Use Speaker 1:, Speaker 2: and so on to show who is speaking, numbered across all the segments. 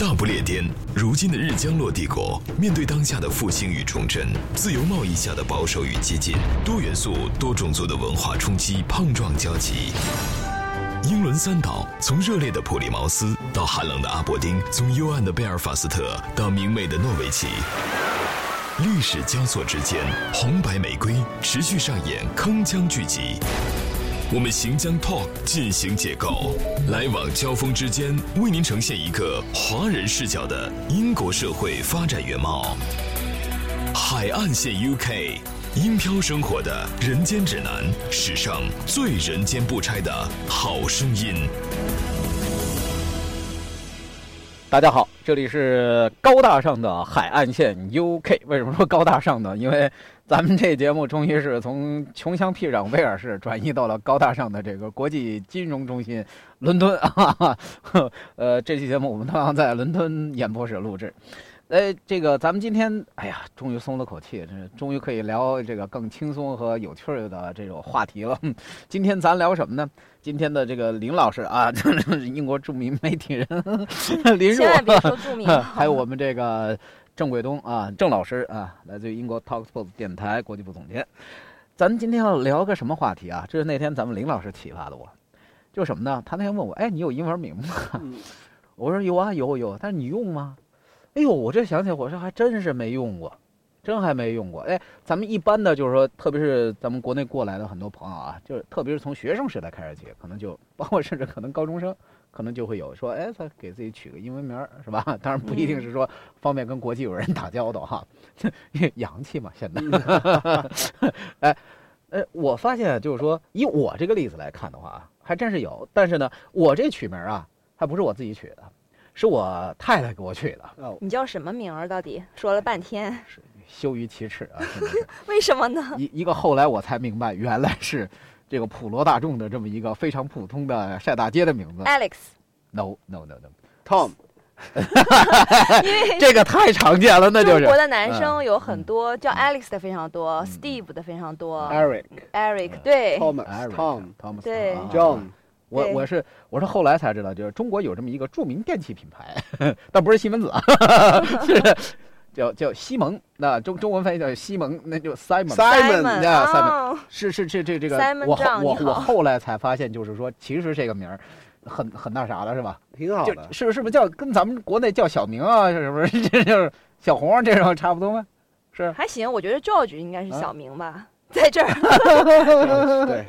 Speaker 1: 大不列颠，如今的日将落帝国，面对当下的复兴与重振，自由贸易下的保守与激进，多元素、多种族的文化冲击碰撞交集。英伦三岛，从热烈的普利茅斯到寒冷的阿伯丁，从幽暗的贝尔法斯特到明媚的诺维奇，历史交错之间，红白玫瑰持续上演铿锵剧集。我们行将 Talk 进行解构，来往交锋之间，为您呈现一个华人视角的英国社会发展原貌。海岸线 UK， 英漂生活的人间指南，史上最人间不拆的好声音。
Speaker 2: 大家好，这里是高大上的海岸线 UK。 为什么说高大上呢？因为咱们这节目终于是从穷乡僻壤威尔士转移到了高大上的这个国际金融中心伦敦啊。这期节目我们同样在伦敦演播室录制。这个咱们今天终于松了口气，终于可以聊这个更轻松和有趣的这种话题了。今天咱聊什么呢？今天的这个林老师啊，英国著名媒体人林若，
Speaker 3: 千万别说著名，
Speaker 2: 还有我们这个郑贵东啊，郑老师啊，来自于英国 Talksport 电台国际部总监。咱今天要聊个什么话题啊？这是那天咱们林老师启发的我，就是什么呢？他那天问我，你有英文名吗？我说有啊，有，但是你用吗？哎呦，我这想起来，我说还真是没用过，真还没用过。咱们一般的就是说，特别是咱们国内过来的很多朋友啊，就是特别是从学生时代开始起，可能就包括甚至可能高中生，可能就会有说，他给自己取个英文名是吧？当然不一定是说方便跟国际友人打交道哈，洋气嘛现在。我发现就是说，以我这个例子来看的话，还真是有。但是呢，我这取名啊，还不是我自己取的。是我太太给我取的。
Speaker 3: 你叫什么名儿？到底说了半天，
Speaker 2: 是羞于启齿啊！
Speaker 3: 为什么呢？
Speaker 2: 一个后来我才明白，原来是这个普罗大众的这么一个非常普通的晒大街的名字。
Speaker 3: Alex。No。Tom。
Speaker 2: 因为这个太常见了，那就是
Speaker 3: 中国的男生有很多叫 Alex 的非常多，Steve 的非常多，Eric 对
Speaker 2: ，Tom
Speaker 3: 对
Speaker 4: John。
Speaker 2: 我是后来才知道，就是中国有这么一个著名电器品牌，但不是西门子啊，是叫西蒙，那中文翻译叫西蒙，那就 Simon， 是这个 我后来才发现，就是说其实这个名儿很那啥的是吧？
Speaker 4: 挺好的，
Speaker 2: 是不是叫跟咱们国内叫小明啊，是不是这就是小红这种差不多吗？是
Speaker 3: 还行，我觉得 George 应该是小明吧。在这儿，
Speaker 4: 对，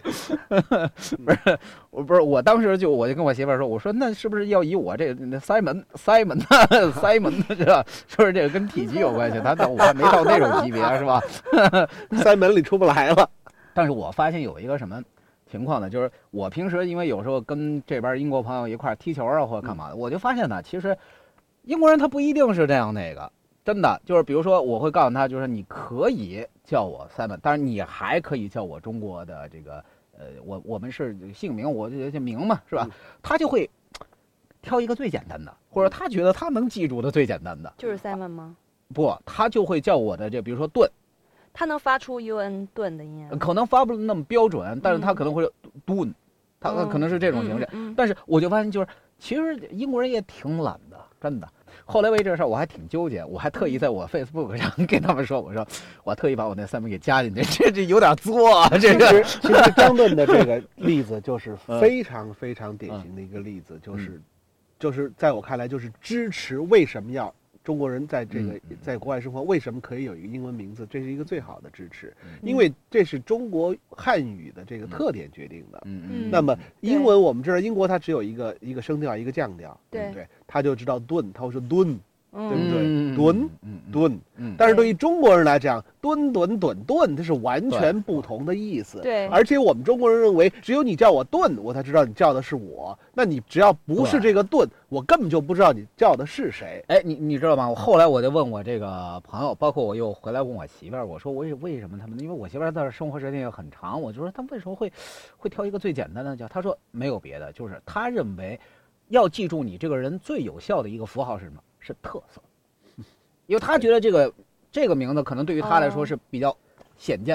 Speaker 2: 不是，我当时我就跟我媳妇儿说，我说那是不是要以我这Simon 是吧？说是这个跟体积有关系，但我还没到那种级别是吧
Speaker 4: ？Simon 里出不来了。
Speaker 2: 但是我发现有一个什么情况呢？就是我平时因为有时候跟这边英国朋友一块踢球啊或者干嘛的，我就发现呢，其实英国人他不一定是这样那个。真的就是，比如说，我会告诉他，就是你可以叫我 Simon， 当然你还可以叫我中国的这个，我们是姓名，我就名嘛，是吧？他就会挑一个最简单的，或者他觉得他能记住的最简单的，
Speaker 3: 就是 Simon 吗？
Speaker 2: 不，他就会叫我的这，比如说盾，
Speaker 3: 他能发出 UN 盾的音，
Speaker 2: 可能发不那么标准，但是他可能会盾，他可能是这种形式。但是我就发现，就是其实英国人也挺懒的，真的。后来为这事儿我还挺纠结，我还特意在我 Facebook 上跟他们说，我说我特意把我那Simon给加进去，这有点作啊。这个
Speaker 4: 其实张盾的这个例子就是非常非常典型的一个例子，就是在我看来就是支持为什么要中国人在这个在国外生活为什么可以有一个英文名字，这是一个最好的支持，因为这是中国汉语的这个特点决定的。那么英文我们知道，英国它只有一个声调一个降调，对不对？他就知道盾，他会说盾，对不对？盾，但是对于中国人来讲，吨，这是完全不同的意思。
Speaker 3: 对，
Speaker 4: 而且我们中国人认为，只有你叫我盾，我才知道你叫的是我。那你只要不是这个盾，我根本就不知道你叫的是谁。
Speaker 2: 你知道吗？后来我就问我这个朋友，包括我又回来问我媳妇儿，我说为什么他们？因为我媳妇儿在这生活时间也很长，我就说他们为什么会挑一个最简单的叫？他说没有别的，就是他认为要记住你这个人最有效的一个符号是什么？是特色。因为他觉得这个名字可能对于他来说是比较显见的，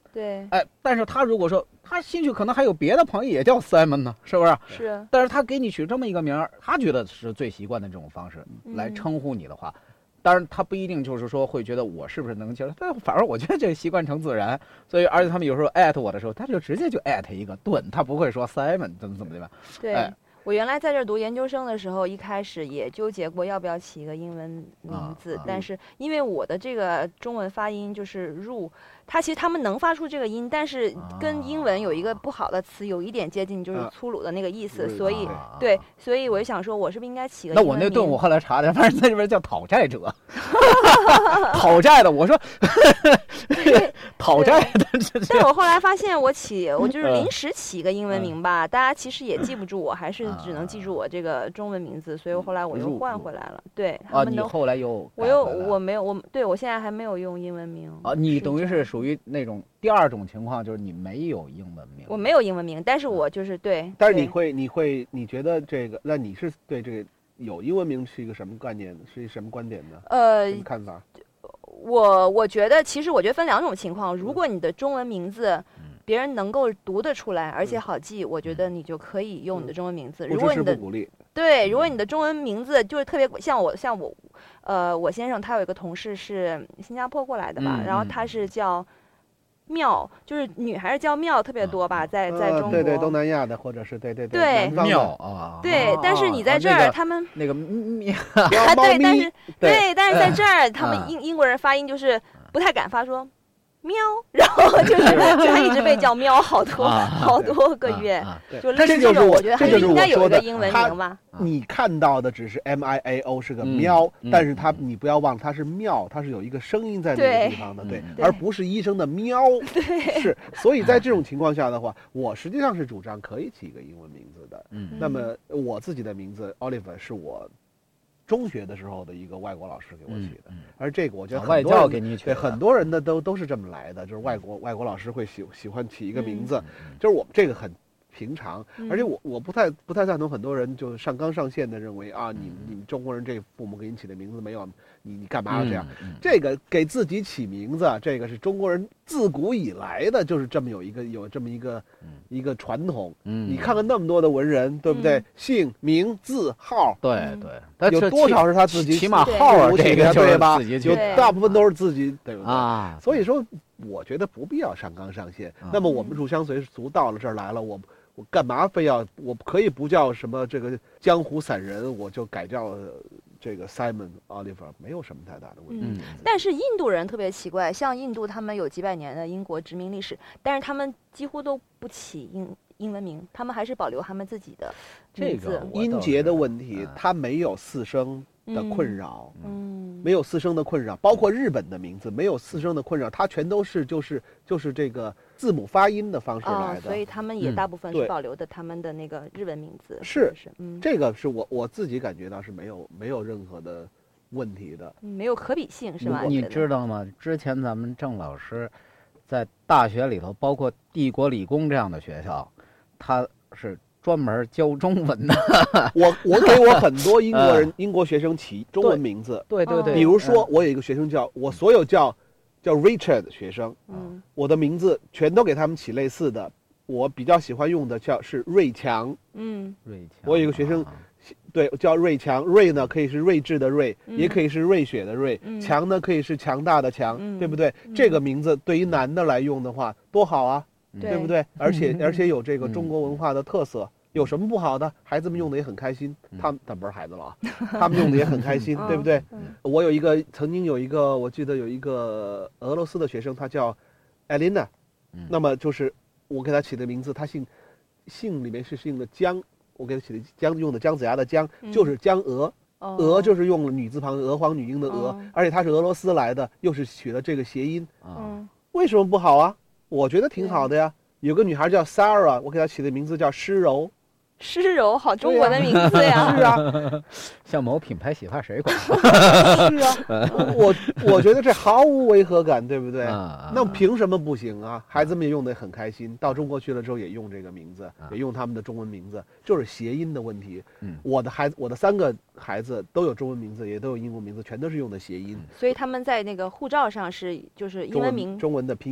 Speaker 3: 对，
Speaker 2: 但是他如果说他兴趣可能还有别的朋友也叫 Simon 呢，是不是？
Speaker 3: 是。
Speaker 2: 但是他给你取这么一个名儿，他觉得是最习惯的这种方式来称呼你的话，当然他不一定就是说会觉得我是不是能接受，但反而我觉得这习惯成自然。所以而且他们有时候艾特我的时候，他就直接就艾特一个盾，他不会说 Simon 怎么样。
Speaker 3: 对。我原来在这儿读研究生的时候，一开始也纠结过要不要起一个英文名字，但是因为我的这个中文发音就是入，它其实他们能发出这个音，但是跟英文有一个不好的词有一点接近，就是粗鲁的那个意思，所以对，所以我就想说，我是不是应该起个英文名？
Speaker 2: 那我那盾我后来查的，反正在这边叫讨债者，讨债的，我说讨债的。
Speaker 3: 但我后来发现，我就是临时起个英文名吧，大家其实也记不住我，还是只能记住我这个中文名字，所以后来我又换回来了。对，你
Speaker 2: 后来又
Speaker 3: 我没有我现在还没有用英文名
Speaker 2: 啊。你等于是属于那种第二种情况，就是你没有英文名。
Speaker 3: 我没有英文名，但是我就是对。
Speaker 4: 但是你觉得这个？那你是对这个有英文名是一个什么概念？是一什么观点呢？什么看法？
Speaker 3: 我觉得，其实我觉得分两种情况。如果你的中文名字别人能够读得出来，而且好记，我觉得你就可以用你的中文名字。如果你的如果你的中文名字就是特别像我，我先生他有一个同事是新加坡过来的吧，然后他是叫妙，就是女孩叫妙特别多吧，在中国。
Speaker 4: 对，东南亚的或者是对
Speaker 2: 妙啊。
Speaker 3: 对，但是你在这儿，他们
Speaker 2: 那个妙，
Speaker 3: 对，但是在这儿，他们英国人发音就是不太敢发说喵，然后就是他一直被叫喵好多个月，就类似这种，我觉得还是应该有一个英文名吧。
Speaker 4: 你看到的只是 MIAO 是个喵，但是你不要忘了它是妙，它是有一个声音在那个地方的，对，而不是医生的喵。是，所以在这种情况下的话，我实际上是主张可以起一个英文名字的。那么我自己的名字 Oliver 是我中学的时候的一个外国老师给我起的，而这个我觉得
Speaker 2: 外教给你取的，
Speaker 4: 很多人的都是这么来的，就是外国老师会喜欢起一个名字，就是我们这个很平常，而且我不太赞同很多人就上纲上线的认为啊，你们中国人这父母给你起的名字没有你干嘛要这样？这个给自己起名字，这个是中国人自古以来的，就是这么有这么一个传统。你看看那么多的文人，对不对？姓名字号，
Speaker 2: 对，
Speaker 4: 有多少是他自己
Speaker 2: 起码号这个
Speaker 4: 对吧？
Speaker 2: 有
Speaker 4: 大部分都是自己，对不对？
Speaker 2: 啊，
Speaker 4: 所以说，我觉得不必要上纲上线。那么我们入乡随俗到了这儿来了，我干嘛非要？我可以不叫什么这个江湖散人，我就改叫这个 Simon Oliver， 没有什么太大的问题。
Speaker 3: 但是印度人特别奇怪，像印度他们有几百年的英国殖民历史，但是他们几乎都不起英文名，他们还是保留他们自己的名字。
Speaker 2: 这个
Speaker 4: 音节的问题，它没有四声的困扰，没有四声的困扰，包括日本的名字没有四声的困扰，它全都是就是这个字母发音的方式来的，
Speaker 3: 所以他们也大部分是保留的他们的那个日文名字。
Speaker 4: 是，这个是我自己感觉到是没有任何的问题的，
Speaker 3: 没有可比性是吧？
Speaker 2: 你知道吗？之前咱们郑老师在大学里头，包括帝国理工这样的学校，他是专门教中文的。
Speaker 4: 我给我很多英国学生起中文名字，
Speaker 2: 对，
Speaker 4: 比如说我有一个学生我所有叫 Richard 的学生，我的名字全都给他们起类似的。我比较喜欢用的是瑞强，
Speaker 2: 瑞强。
Speaker 4: 我有一个学生，对，叫瑞强。瑞呢可以是睿智的睿，也可以是瑞雪的瑞，强呢可以是强大的强，对不对？这个名字对于男的来用的话，多好啊，对不对？而且有这个中国文化的特色。有什么不好的？孩子们用的也很开心，他不是孩子了啊，他们用的也很开心，对不对？我曾经有一个，我记得有一个俄罗斯的学生，他叫艾琳娜，那么就是我给他起的名字，他姓里面是姓的姜，我给他起的姜，用的姜子牙的姜，就是姜娥，娥就是用了女字旁，娥皇女英的娥，而且他是俄罗斯来的，又是取了这个谐音，为什么不好啊？我觉得挺好的呀。有个女孩叫 Sarah， 我给她起的名字叫诗柔。
Speaker 3: 诗柔，好中国的名字呀！
Speaker 4: 是啊，
Speaker 2: 像某品牌洗发水管。
Speaker 4: 是啊，我觉得这毫无违和感，对不对？那凭什么不行啊？孩子们也用得很开心，到中国去了之后也用这个名字，也用他们的中文名字，就是谐音的问题。我的3个孩子都有中文名字，也都有英文名字，全都是用的谐音。
Speaker 3: 所以他们在那个护照上就是英文名，
Speaker 4: 中文的拼音。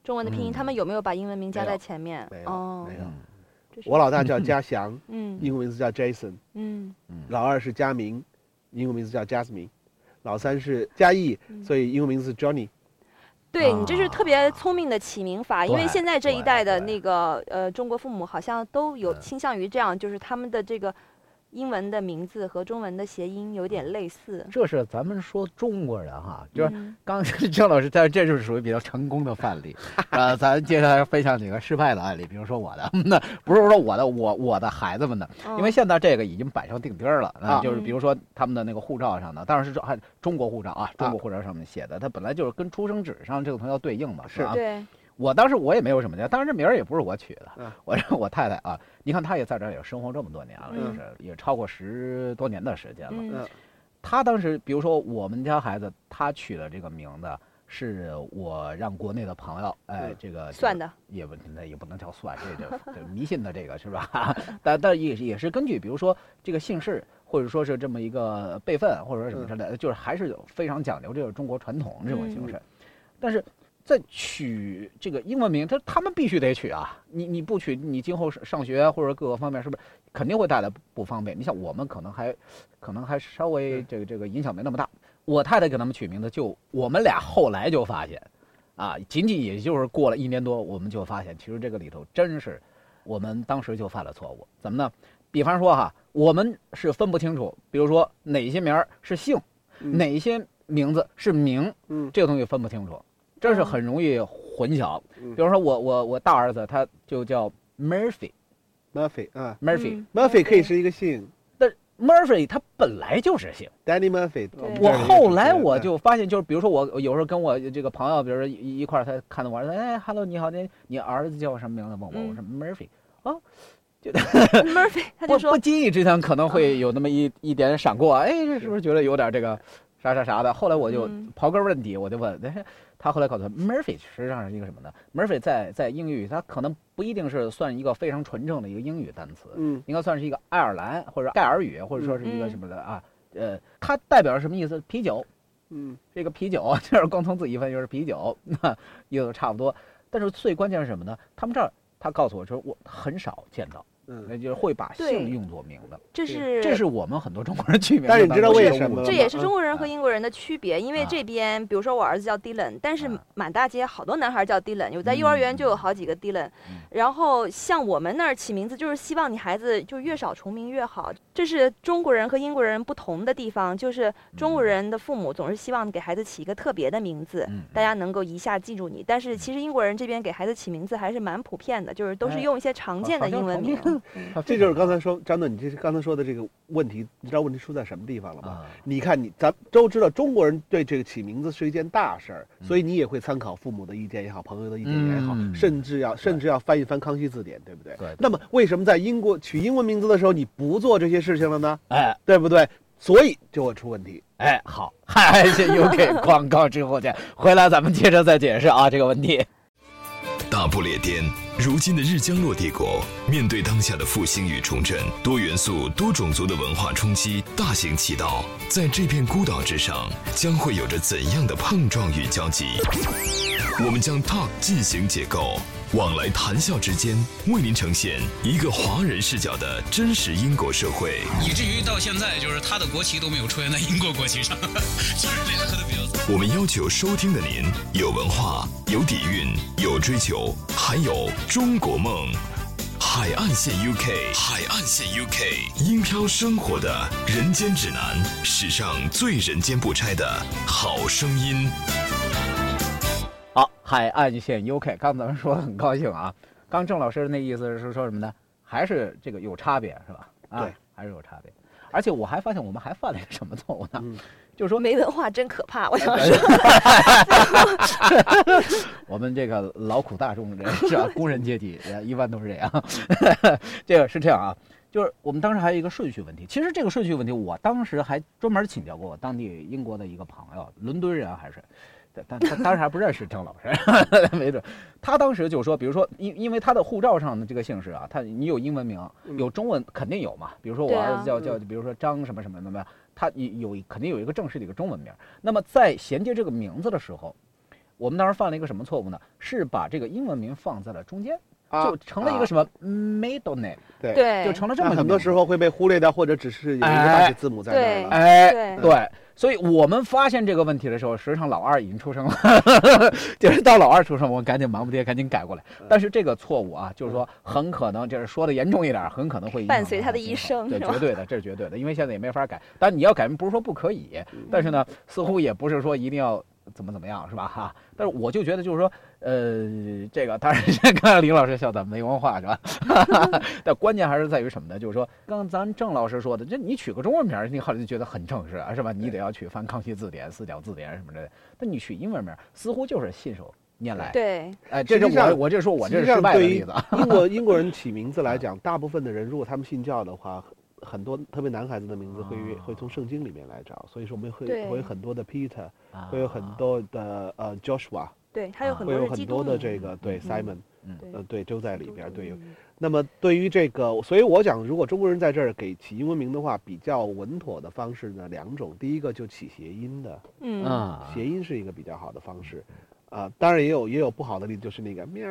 Speaker 3: 中文的拼音，他们有没有把英文名加在前面？
Speaker 4: 没有，没有。
Speaker 3: 我
Speaker 4: 老大叫嘉祥，英文名字叫 Jason， 老二是嘉明，英文名字叫 Jasmine， 老三是嘉义，所以英文名字是 Johnny。
Speaker 3: 对，你这是特别聪明的起名法，因为现在这一代的那个中国父母好像都有倾向于这样，就是他们的这个英文的名字和中文的谐音有点类似。
Speaker 2: 这是咱们说中国人哈，就是刚郑老师这就是属于比较成功的范例。咱接下来分享几个失败的案例，比如说我的，那不是说我的孩子们的，因为现在这个已经板上钉钉了啊，就是比如说他们的那个护照上的，当然是中国护照啊，中国护照上面写的，它本来就是跟出生纸上这个东西要对应嘛，是吧？
Speaker 3: 对。
Speaker 2: 我当时我也没有什么的，当然这名儿也不是我取的，我太太啊，你看她也在这儿也生活这么多年了，就是也超过10多年的时间了。她当时比如说我们家孩子，她取的这个名字是我让国内的朋友，这个
Speaker 3: 算的，
Speaker 2: 也不能叫算，这迷信的这个是吧？但也是根据比如说这个姓氏，或者说是这么一个辈分，或者说什么之类的，就是还是非常讲究这个中国传统这种形式，但是。在取这个英文名，他们必须得取啊！你不取，你今后上学或者各个方面是不是肯定会带来不方便？你像我们可能还稍微这个影响没那么大。我太太给他们取名字，就我们俩后来就发现，啊，仅也就是过了1年多，我们就发现其实这个里头真是我们当时就犯了错误。怎么呢？比方说哈，我们是分不清楚，比如说哪些名是姓，哪些名字是名，这个东西分不清楚。这是很容易混淆，比如说我大儿子他就叫 Murphy
Speaker 4: 啊
Speaker 2: Murphy
Speaker 4: 可以是一个姓，
Speaker 2: 但 Murphy 他本来就是姓
Speaker 4: Danny Murphy。
Speaker 2: 我后来我就发现，就是比如说我有时候跟我这个朋友，比如说一块儿，他看到我说，哎 ，Hello， 你好，你儿子叫什么名字？问我说 Murphy， 哦，就
Speaker 3: Murphy， 他就说
Speaker 2: 不经意之间可能会有那么一点闪过，哎，这是不是觉得有点这个啥的？后来我就刨根问底，我就问，他后来告诉他 ，Murphy 实际上是一个什么呢 ？Murphy 在英语，它可能不一定是算一个非常纯正的一个英语单词，应该算是一个爱尔兰或者盖尔语，或者说是一个什么的啊，它代表什么意思？啤酒，这个啤酒就是光从自己翻就是啤酒，那意思差不多。但是最关键是什么呢？他告诉我说，我很少见到。那就是会把姓用作名的，这是我们很多中国人区别。
Speaker 4: 但是你知道为什么？
Speaker 3: 这也是中国人和英国人的区别，因为这边，比如说我儿子叫 Dylan， 但是满大街好多男孩叫 Dylan， 有在幼儿园就有好几个 Dylan。然后像我们那儿起名字，就是希望你孩子就越少重名越好。这是中国人和英国人不同的地方，就是中国人的父母总是希望给孩子起一个特别的名字，大家能够一下记住你。但是其实英国人这边给孩子起名字还是蛮普遍的，就是都是用一些常见的英文名。
Speaker 4: 这就是刚才说张总，你刚才说的这个问题，你知道问题出在什么地方了吗？你看咱都知道中国人对这个起名字是一件大事儿，所以你也会参考父母的意见也好，朋友的意见也好，甚至要翻一翻康熙字典，对不对？
Speaker 2: 对。
Speaker 4: 那么为什么在英国取英文名字的时候你不做这些事情了呢？对不对？所以就会出问题。
Speaker 2: 好，又给广告之后见，回来咱们接着再解释啊这个问题。
Speaker 1: 大不列颠，如今的日将落帝国，面对当下的复兴与重振，多元素、多种族的文化冲击大行其道，在这片孤岛之上，将会有着怎样的碰撞与交集？我们将 Talk 进行解构，往来谈笑之间，为您呈现一个华人视角的真实英国社会，
Speaker 5: 以至于到现在，就是他的国旗都没有出现在英国国旗上，就是联合的比较早。
Speaker 1: 我们要求收听的您有文化、有底蕴、有追求，还有中国梦。海岸线 UK， 海岸线 UK， 英漂生活的人间指南，史上最人间不拆的好声音。
Speaker 2: 好，海岸线 UK， 刚才咱们说的很高兴啊。刚郑老师那意思是说什么呢？还是这个有差别是吧？
Speaker 4: 对，
Speaker 2: 还是有差别。而且我还发现我们还犯了一个什么错误呢？就是说
Speaker 3: 没文化真可怕，我想说。
Speaker 2: 我们这个劳苦大众人是吧？工人阶级一般都是这样。这个是这样啊，就是我们当时还有一个顺序问题。其实这个顺序问题，我当时还专门请教过我当地英国的一个朋友，伦敦人还是。但他当时还不认识郑老师，没准。他当时就说，比如说，因为他的护照上的这个姓氏啊，你有英文名，有中文肯定有嘛。比如说我儿子叫，比如说张什么什么他肯定有一个正式的一个中文名。那么在衔接这个名字的时候， 我们当时犯了一个什么错误呢？是把这个英文名放在了中间，就成了一个什么 middle name，
Speaker 3: 对，
Speaker 2: 就成了这么一个
Speaker 4: 很多时候会被忽略掉，或者只是有一个大写字母在那了。
Speaker 2: 对，所以我们发现这个问题的时候，实际上老二已经出生了，就是到老二出生，我赶紧忙不迭赶紧改过来。但是这个错误啊，就是说很可能，就是说的严重一点，很可能会
Speaker 3: 伴随他的一生。
Speaker 2: 对，绝对的，这是绝对的，因为现在也没法改。但你要改，不是说不可以，但是呢，似乎也不是说一定要怎么样，是吧？哈，但是我就觉得就是说，这个当然刚才林老师笑咱没文化是吧？但关键还是在于什么呢？就是说，刚咱郑老师说的，这你取个中文名，你好像就觉得很正式啊，是吧？你得要去翻康熙字典、四角字典什么之类的。但你取英文名，似乎就是信手拈来。
Speaker 3: 对，
Speaker 2: 这是我这说我这是失败的例子。
Speaker 4: 英国人起名字来讲，大部分的人如果他们信教的话，很多特别男孩子的名字会从圣经里面来找，所以说我们会有很多的 Peter， 会有很多的Joshua，
Speaker 3: 对，还有很多
Speaker 4: 会有很多的这个对 Simon， 对都在里边对。那么对于这个，所以我讲，如果中国人在这儿给起英文名的话，比较稳妥的方式呢两种，第一个就起谐音的，谐音是一个比较好的方式，当然也有不好的例子，就是那个喵。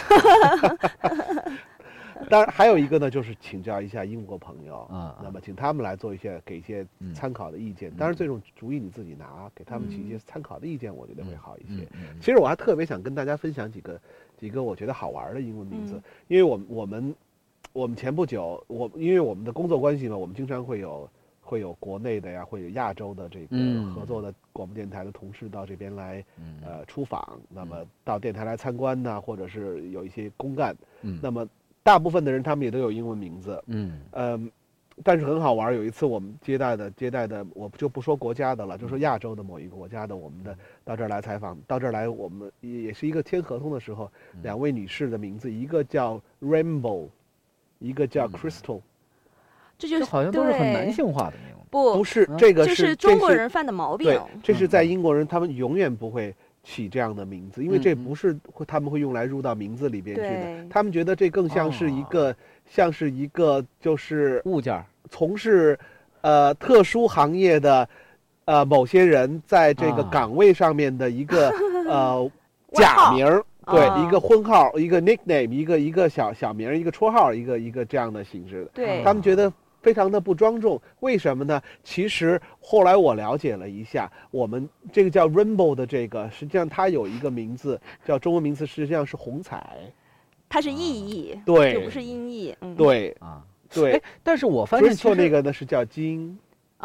Speaker 4: 当然还有一个呢，就是请教一下英国朋友，那么请他们来给一些参考的意见。当然这种主意你自己拿，给他们提一些参考的意见，我觉得会好一些。其实我还特别想跟大家分享几个我觉得好玩的英文名字，因为我们前不久，因为我们的工作关系嘛，我们经常会有国内的呀，会有亚洲的这个合作的广播电台的同事到这边来出访，那么到电台来参观呢，或者是有一些公干，那么大部分的人他们也都有英文名字，但是很好玩。有一次我们接待的，我就不说国家的了，就说亚洲的某一个国家的，我们的到这儿来采访，到这儿来我们也是一个签合同的时候，两位女士的名字，一个叫 Rainbow， 一个叫 Crystal，
Speaker 3: 这就是
Speaker 2: 好像都是很男性化的名字。
Speaker 4: 不是这个
Speaker 3: 是中国人犯的毛病。
Speaker 4: 对，这是在英国人他们永远不会起这样的名字，因为这不是他们会用来入到名字里边去的。他们觉得这更像是一个就是
Speaker 2: 物件，
Speaker 4: 从事特殊行业的某些人在这个岗位上面的一个假名，对，一个婚号，一个 nickname， 一个小名，一个绰号，一个这样的形式的。
Speaker 3: 对，
Speaker 4: 他们觉得非常的不庄重。为什么呢？其实后来我了解了一下，我们这个叫 Rainbow 的这个，实际上它有一个名字叫中文名字，实际上是红彩，
Speaker 3: 它是意译，
Speaker 4: 对，
Speaker 3: 就不是音译。
Speaker 4: 对对。
Speaker 2: 但是我发现
Speaker 4: 错那个呢是叫金。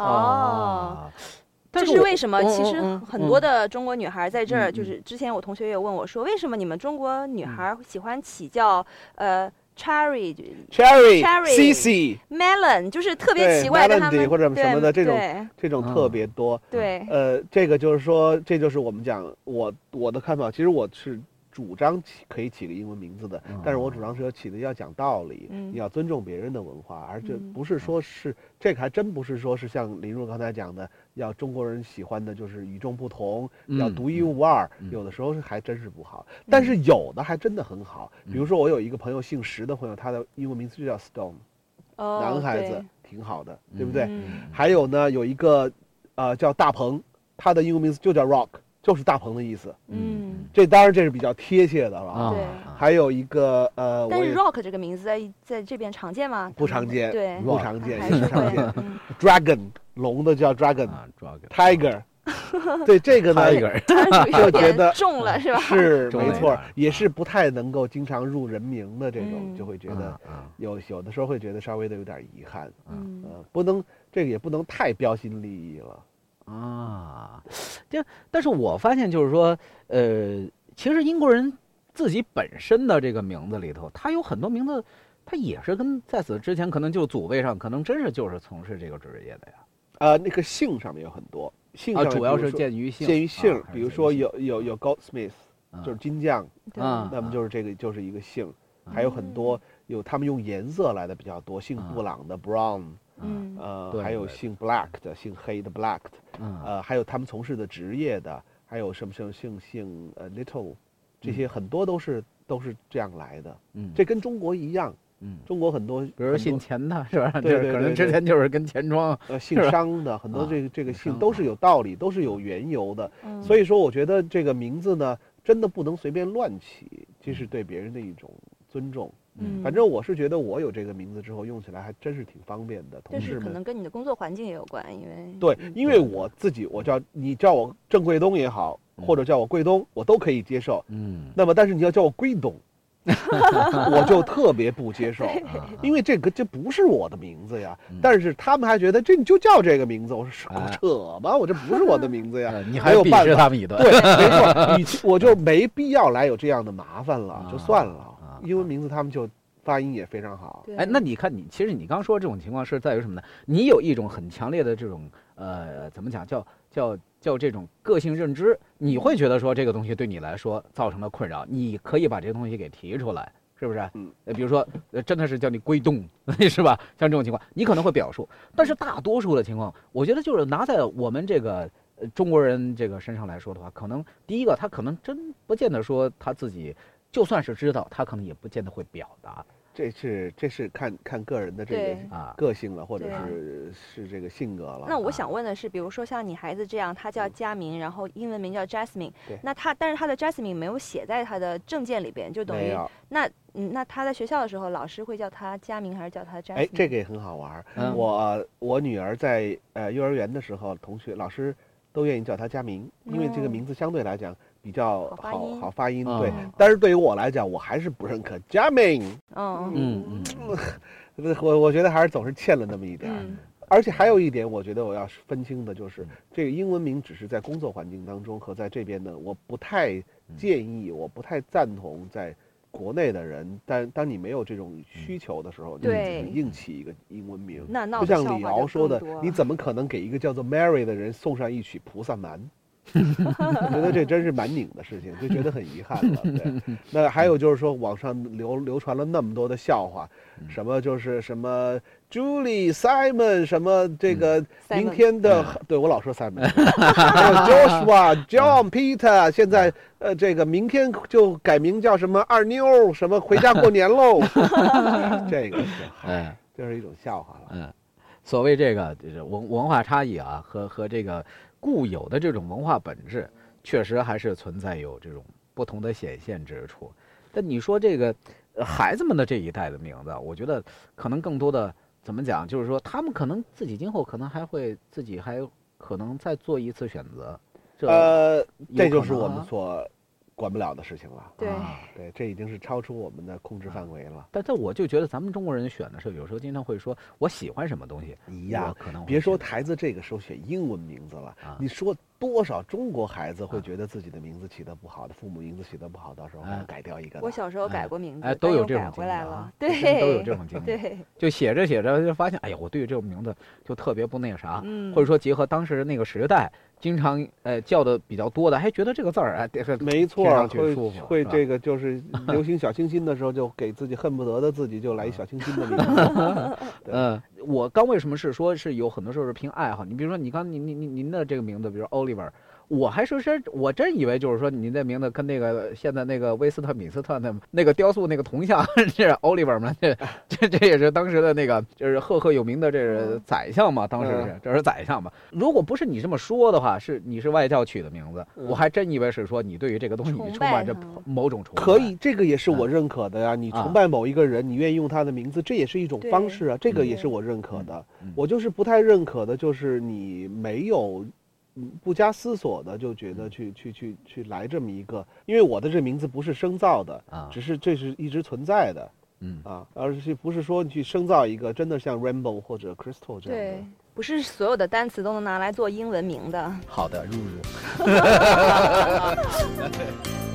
Speaker 3: 这是为什么？其实很多的中国女孩在这儿，就是之前我同学也问我说，为什么你们中国女孩喜欢起叫Cherry
Speaker 4: CC
Speaker 3: Melon， 就是特别奇怪的，他们
Speaker 4: 或者什么的这种特别多。
Speaker 3: 对，
Speaker 4: 这个就是说，这就是我们讲我的看法。其实我是主张可以起个英文名字的，但是我主张是起的要讲道理，你要尊重别人的文化，而这不是说是这个还真不是说是像林若刚才讲的，要中国人喜欢的就是与众不同，要独一无二，有的时候还真是不好，但是有的还真的很好。比如说我有一个朋友姓石的朋友，他的英文名字就叫 Stone，男孩子挺好的，对不对？还有呢，有一个叫大鹏，他的英文名字就叫 Rock， 就是大鹏的意思。这当然这是比较贴切的了。
Speaker 3: 对，
Speaker 4: 还有一个
Speaker 3: 但是 Rock 这个名字在这边常见吗？
Speaker 4: 不常见，
Speaker 3: 对，
Speaker 4: 不常见，不常见。Dragon 龙的叫 Dragon，Tiger， 对这个呢，
Speaker 3: 就觉得重了是吧？
Speaker 4: 是没错，也是不太能够经常入人名的这种，就会觉得有的时候会觉得稍微的有点遗憾。不能这个也不能太标新立异了。
Speaker 2: 但是我发现就是说，其实英国人自己本身的这个名字里头，他有很多名字，他也是跟在此之前可能就祖辈上可能真是就是从事这个职业的呀。
Speaker 4: 那个姓上面有很多，姓上
Speaker 2: 主要是鉴于姓，
Speaker 4: 比如说有 Goldsmith， 就是金匠，那么就是这个就是一个姓，还有很多他们用颜色来的比较多，姓布朗的 Brown。还有姓 Black 的，姓黑的 Black 的，还有他们从事的职业的，还有什么姓Little， 这些很多都是这样来的。这跟中国一样。中国很多，
Speaker 2: 比如姓钱的是吧？
Speaker 4: 对，
Speaker 2: 可能之前就是跟钱庄。
Speaker 4: 姓商的很多这个姓都是有道理，都是有缘由的。所以说，我觉得这个名字呢， 真的不能随便乱起，这是对别人的一种尊重。反正我是觉得我有这个名字之后用起来还真是挺方便的，同事们
Speaker 3: 可能跟你的工作环境也有关，
Speaker 4: 因为我自己你叫我郑贵东也好，或者叫我贵东，我都可以接受。那么但是你要叫我贵东，我就特别不接受，因为这不是我的名字呀。但是他们还觉得你就叫这个名字，我说扯吧，我这不是我的名字呀。
Speaker 2: 你还鄙视他们一顿，
Speaker 4: 对，没错，我就没必要来有这样的麻烦了，就算了。英文名字他们就发音也非常好。
Speaker 2: 哎，那你看其实你刚说这种情况是在于什么呢？你有一种很强烈的这种怎么讲叫这种个性认知，你会觉得说这个东西对你来说造成了困扰，你可以把这个东西给提出来，是不是？比如说真的是叫你归东，是吧？像这种情况，你可能会表述，但是大多数的情况，我觉得就是拿在我们这个中国人这个身上来说的话，可能第一个他可能真不见得说他自己。就算是知道，他可能也不见得会表达。
Speaker 4: 这是看个人的这个个性了，或者是这个性格了。
Speaker 3: 那我想问的是，比如说像你孩子这样，他叫佳明，然后英文名叫 Jasmine， 但是他的 Jasmine 没有写在他的证件里边，就等于那他在学校的时候，老师会叫他佳明还是叫他 Jasmine？
Speaker 4: 哎，这个也很好玩。我女儿在幼儿园的时候，老师都愿意叫她佳明，因为这个名字相对来讲比较好发音，对。但是对于我来讲，我还是不认可佳明。我觉得还是总是欠了那么一点。而且还有一点，我觉得我要分清的就是，这个英文名只是在工作环境当中和在这边呢，我不太建议，我不太赞同在国内的人，当你没有这种需求的时候，你硬起一个英文名，就像李敖说的，你怎么可能给一个叫做 Mary 的人送上一曲菩萨蛮？我觉得这真是蛮拧的事情，就觉得很遗憾了。对，那还有就是说，网上流传了那么多的笑话，什么就是什么 Julie、Simon 什么这个明天的，对我老说 Simon， 还有 Joshua、John、Peter， 现在这个明天就改名叫什么二妞，什么回家过年喽。这个就是一种笑话了。
Speaker 2: 所谓这个就是文化差异啊，和这个固有的这种文化本质，确实还是存在有这种不同的显现之处。但你说这个孩子们的这一代的名字，我觉得可能更多的怎么讲，就是说他们可能自己今后可能还会自己还可能再做一次选择。
Speaker 4: 这就是我们所管不了的事情了。对，这已经是超出我们的控制范围了。
Speaker 2: 但我就觉得咱们中国人选的时候，有时候经常会说我喜欢什么东西
Speaker 4: 一样，可能别说孩子这个时候选英文名字了，你说多少中国孩子会觉得自己的名字起得不好，的父母名字起得不好，到时候还要改掉一个。
Speaker 3: 我小时候改过名字，
Speaker 2: 都有这种
Speaker 3: 回来了，
Speaker 2: 对，都有这种经历。
Speaker 3: 对，
Speaker 2: 就写着就发现，哎呀，我对于这种名字就特别不那个啥，或者说结合当时那个时代。经常叫的比较多的，还觉得这个字儿
Speaker 4: 没错，会这个就是流行小清新的时候，就给自己恨不得的自己就来一小清新的名字。
Speaker 2: 我刚为什么是说是有很多时候是凭爱好？你比如说你刚您的这个名字，比如 Oliver， 我还说是我真以为就是说您的名字跟那个现在那个威斯特敏斯特那个雕塑那个铜像是 Oliver 嘛，这也是当时的那个就是赫有名的这是宰相嘛，当时这是宰相嘛。如果不是你这么说的话，你是外教取的名字，我还真以为是说你对于这个东西你充满着某种崇拜。
Speaker 4: 可以，这个也是我认可的呀。你崇拜某一个人，你愿意用他的名字，这也是一种方式啊。这个也是我认可的。我就是不太认可的，就是你没有不加思索的就觉得去来这么一个，因为我的这名字不是生造的只是这是一直存在的。而是不是说你去生造一个真的像 Rainbow 或者 Crystal 这样的。
Speaker 3: 对，不是所有的单词都能拿来做英文名的。
Speaker 2: 好的，入。